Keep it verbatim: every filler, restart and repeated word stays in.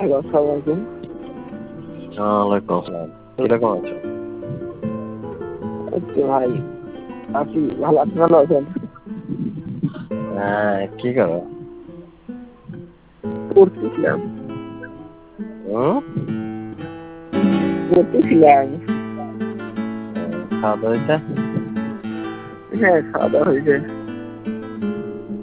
Hello, আসসালামু আলাইকুম। ওয়ালাইকুম আসসালাম। কিরকম আছো? এই তো ভাই আছি, ভালো আছি, ভালো আছেন? হ্যাঁ, কি করো? পড়তেছিলাম, হুম? পড়তেছিলাম। খাওয়া দাওয়া হয়েছে? হ্যাঁ, খাওয়া দাওয়া হয়েছে।